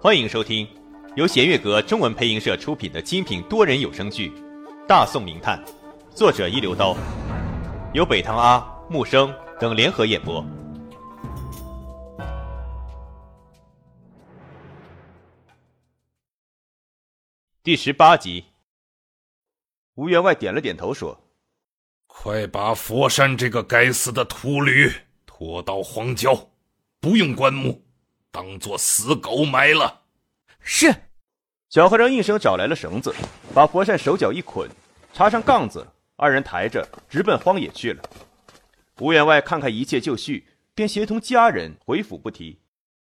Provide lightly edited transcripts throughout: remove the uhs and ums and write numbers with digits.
欢迎收听由弦乐阁中文配音社出品的精品多人有声剧《大宋名探》，作者一流刀，由北堂阿、木生等联合演播。第18集。吴员外点了点头说： 快把佛山这个该死的秃驴拖到荒郊，不用棺木，当作死狗埋了。 是。 小和尚应声找来了绳子，把佛山手脚一捆，插上杠子，二人抬着直奔荒野去了。吴员外看看一切就绪，便协同家人回府不提。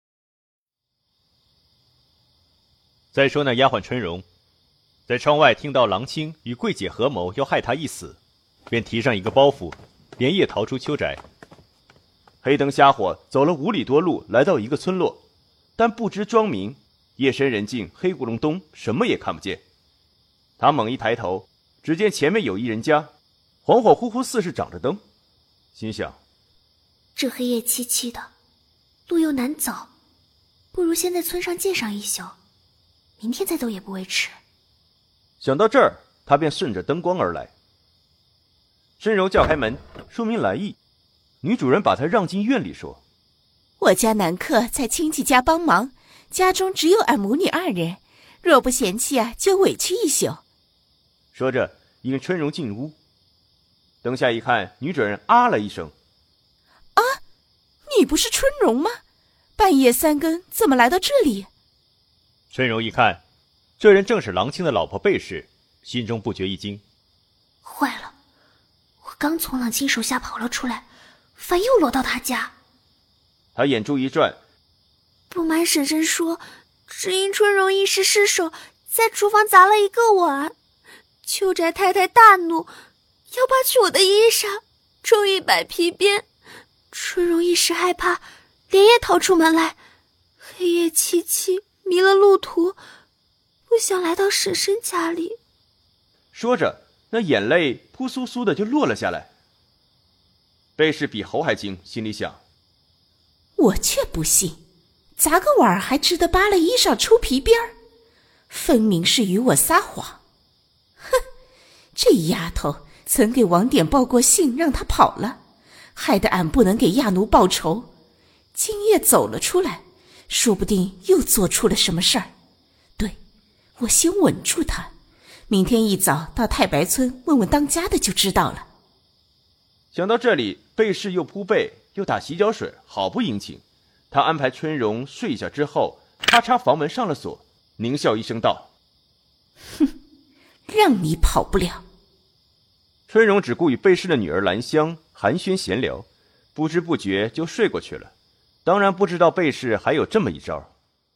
再说那丫鬟春荣，在窗外听到郎清与桂姐合谋要害她一死，便提上一个包袱，连夜逃出秋宅。黑灯瞎火走了5里多路，来到一个村落，但不知庄名，夜深人静，黑咕隆咚，什么也看不见。他猛一抬头，只见前面有一人家，恍恍惚惚似是长着灯，心想： 这黑夜凄凄的，路又难走，不如先在村上借上一宿，明天再走也不为迟。 想到这儿，他便顺着灯光而来。申柔叫开门，说明来意。女主人把她让进院里，说： 我家男客在亲戚家帮忙，家中只有俺母女2人，若不嫌弃啊，就委屈一宿。 说着引春荣进屋。灯下一看，女主人啊了一声： 啊，你不是春荣吗？半夜3更怎么来到这里？ 春荣一看，这人正是郎清的老婆贝氏，心中不觉一惊。 坏了，我刚从郎清手下跑了出来，反又落到他家。 他眼珠一转， 不瞒婶婶说，只因春荣一时失手，在厨房砸了一个碗。秋宅太太大怒，要扒去我的衣裳，抽一摆皮鞭。春荣一时害怕，连夜逃出门来。黑夜凄凄，迷了路途，不想来到婶婶家里。 说着，那眼泪扑簌簌的就落了下来。贝氏比猴还惊，心里想： 我却不信，砸个碗还值得扒了衣裳抽皮鞭儿，分明是与我撒谎。哼，这丫头曾给王典报过信，让他跑了，害得俺不能给亚奴报仇。今夜走了出来，说不定又做出了什么事儿。对，我先稳住他，明天一早到太白村问问当家的就知道了。 想到这里，贝氏又铺被又打洗脚水，好不殷勤。他安排春荣睡下之后，咔嚓房门上了锁，狞笑一声道： 哼，让你跑不了。 春荣只顾与贝氏的女儿兰香寒暄闲聊，不知不觉就睡过去了，当然不知道贝氏还有这么一招。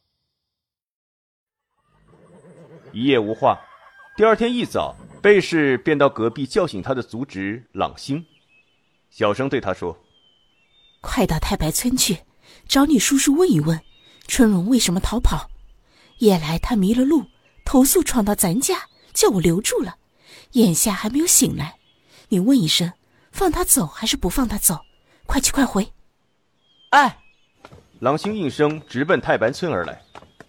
一夜无话，第2天一早，贝氏便到隔壁叫醒他的族侄朗星，小声对他说： 快到太白村去，找你叔叔问一问，春荣为什么逃跑。夜来他迷了路，投宿闯到咱家，叫我留住了，眼下还没有醒来。你问一声，放他走还是不放他走？快去快回。 哎，朗星应声，直奔太白村而来。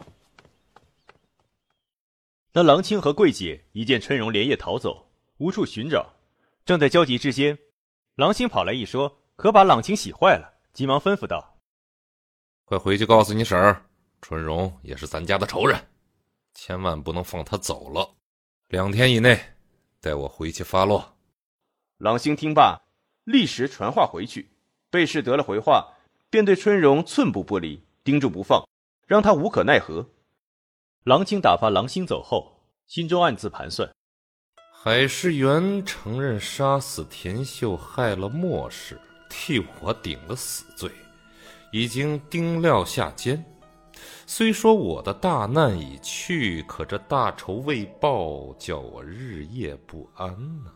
那郎清和桂姐一见春荣连夜逃走，无处寻找，正在焦急之间，郎清跑来一说，可把朗清喜坏了，急忙吩咐道： 快回去告诉你婶儿，春荣也是咱家的仇人，千万不能放他走了，2天以内带我回去发落。 郎星听罢，立时传话回去。贝氏得了回话，便对春荣寸步不离，盯住不放，让他无可奈何。郎清打发郎星走后，心中暗自盘算： 海世元承认杀死田秀，害了莫氏，替我顶了死罪，已经丁料下监。虽说我的大难已去，可这大仇未报，叫我日夜不安呢。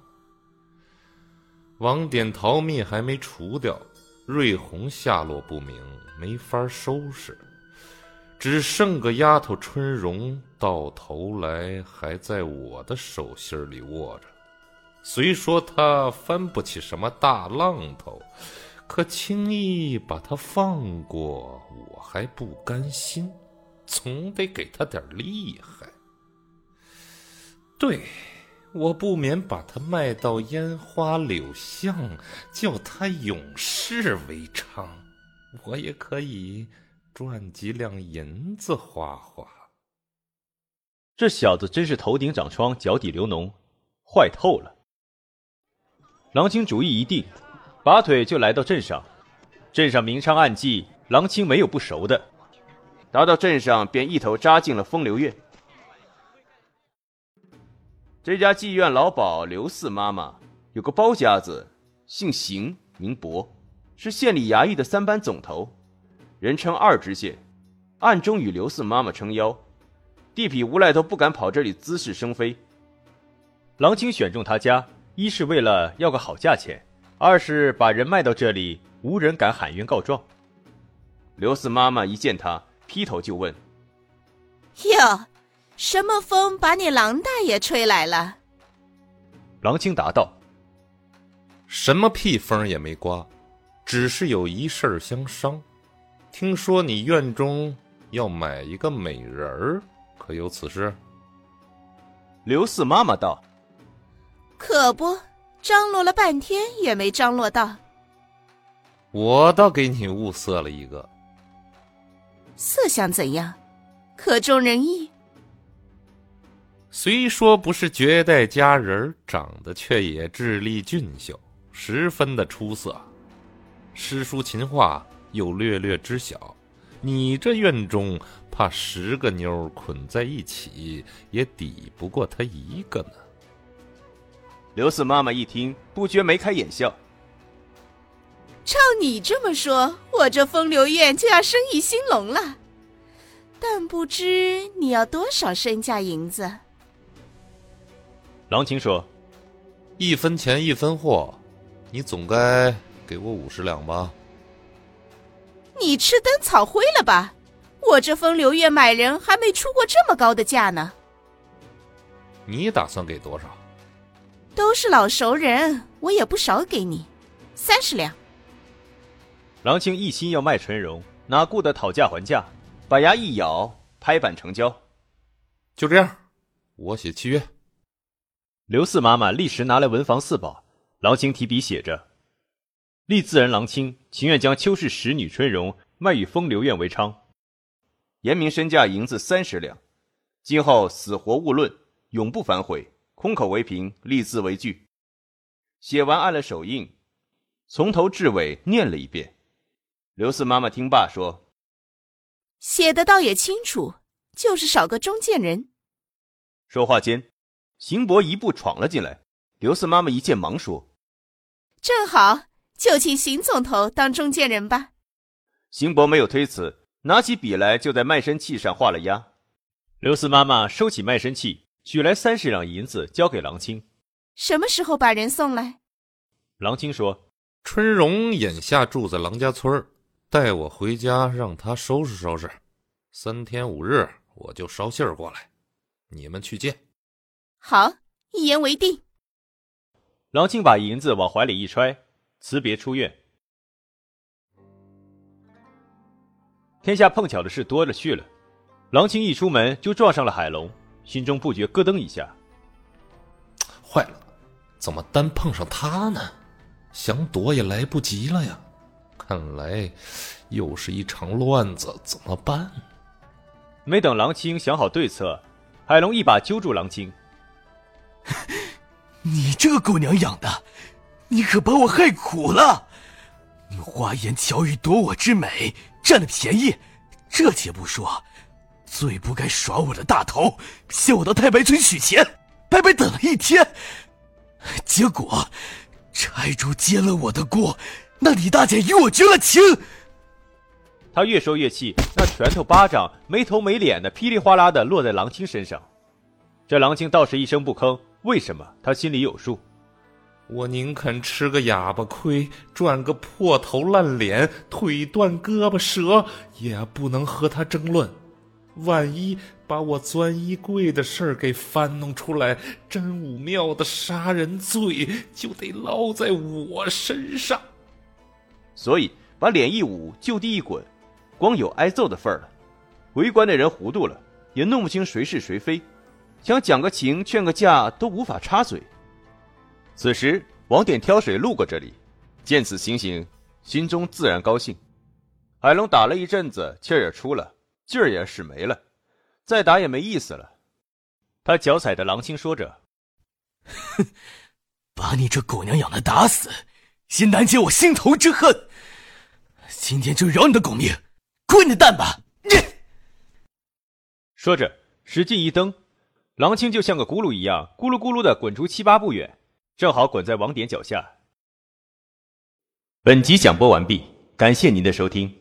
王典逃灭还没除掉，瑞红下落不明，没法收拾，只剩个丫头春荣，到头来还在我的手心里握着。虽说她翻不起什么大浪头，可轻易把她放过，我还不甘心。 总得给他点厉害。对，我不免把他卖到烟花柳巷，叫他永世为娼，我也可以赚几两银子花花。 这小子真是头顶长疮，脚底流脓，坏透了。郎清主意一定，拔腿就来到镇上。镇上明娼暗妓，郎清没有不熟的。达到镇上，便一头扎进了风流院。这家妓院老鸨刘四妈妈有个包家子，姓邢名伯，是县里衙役的3班总头，人称二知县，暗中与刘四妈妈撑腰，地痞无赖都不敢跑这里滋事生非。郎清选中他家，一是为了要个好价钱，二是把人卖到这里，无人敢喊冤告状。刘四妈妈一见他，劈头就问： 哟，什么风把你郎大爷吹来了？ 郎清答道： 什么屁风也没刮，只是有一事儿相商。听说你院中要买一个美人儿，可有此事？ 刘四妈妈道： 可不，张罗了半天也没张罗到。 我倒给你物色了一个。 色相怎样？可中人意？ 虽说不是绝代佳人，长得却也智丽俊秀，十分的出色。诗书琴画又略略知晓，你这院中怕10个妞捆在一起，也抵不过他一个呢。 刘四妈妈一听，不觉眉开眼笑。 照你这么说，我这风流院就要生意兴隆了。但不知你要多少身价银子？ 郎清说 ：1分钱1分货，你总该给我50两吧？ 你吃灯草灰了吧？我这风流院买人还没出过这么高的价呢。 你打算给多少？ 都是老熟人，我也不少给你，30两。 郎清一心要卖纯荣，哪顾得讨价还价，把牙一咬，拍板成交。 就这样，我写契约。 刘四妈妈立时拿来文房4宝，郎清提笔写着：立自人郎清情愿将邱氏10女春荣卖与风流院为娼，言明身价银子30两，今后死活勿论，永不反悔，空口为凭，立字为据。写完按了手印，从头至尾念了一遍。刘四妈妈听罢说： 写的倒也清楚，就是少个中间人。 说话间，邢伯一步闯了进来，刘四妈妈一见忙说： 正好，就请邢总头当中间人吧。 邢伯没有推辞，拿起笔来就在卖身契上画了押。刘四妈妈收起卖身契，取来30两银子交给郎清。 什么时候把人送来？ 郎清说： 春荣眼下住在郎家村，带我回家让他收拾收拾，3天5日我就捎信儿过来，你们去见。 好，一言为定。 郎清把银子往怀里一揣，辞别出院。天下碰巧的事多了去了，郎清一出门就撞上了海龙，心中不觉咯噔一下。 坏了，怎么单碰上他呢？想躲也来不及了呀！看来又是一场乱子，怎么办？ 没等郎清想好对策，海龙一把揪住郎清。 你这个狗娘养的，你可把我害苦了！你花言巧语夺我之美，占了便宜，这且不说，最不该耍我的大头，骗我到太白村取钱，白白等了1天，结果柴主接了我的锅，那李大姐与我绝了情。 他越说越气，那拳头巴掌没头没脸的噼里哗啦的落在郎清身上。这郎清倒是一声不吭，为什么他心里有数。 我宁肯吃个哑巴亏，赚个破头烂脸，腿断胳膊折，也不能和他争论。万一把我钻衣柜的事儿给翻弄出来，真武庙的杀人罪就得落在我身上。 所以把脸一捂，就地一滚，光有挨揍的份儿了。 围观的人糊涂了，也弄不清谁是谁非，想讲个情劝个架都无法插嘴。此时王典挑水路过这里，见此情形，心中自然高兴。海龙打了一阵子，气儿也出了，劲儿也使没了，再打也没意思了。他脚踩着狼青说着： 哼，把你这狗娘养的打死，先难解我心头之恨。今天就饶你的狗命，滚你的蛋吧！ 说着使劲一蹬，狼青就像个轱辘一样咕噜咕噜地滚出7、8步远，正好滚在王典脚下。本集讲播完毕，感谢您的收听。